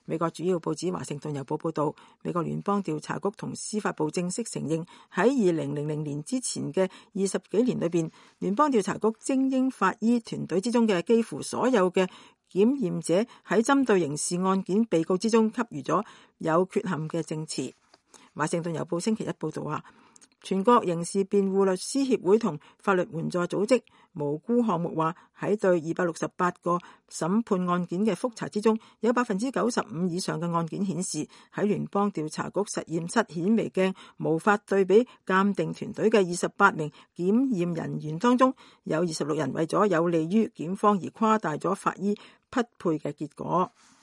美國主要報紙《華盛頓郵報》報導，美國聯邦調查局同司法部正式承認，喺2000年之前嘅20幾年裏邊，聯邦調查局精英法醫團隊之中嘅幾乎所有嘅檢驗者喺針對刑事案件被告之中給予咗有缺陷嘅證詞。《華盛頓郵報》星期一報導話，全國刑事辯護律師協會同法律援助組織無辜項目話，喺對268個審判案件嘅覆查之中，有95%以上嘅案件顯示，喺聯邦調查局實驗室顯微鏡無法對比鑑定團隊嘅28名檢驗人員當中，有26人為咗有利於檢方而誇大咗法醫匹配嘅結果。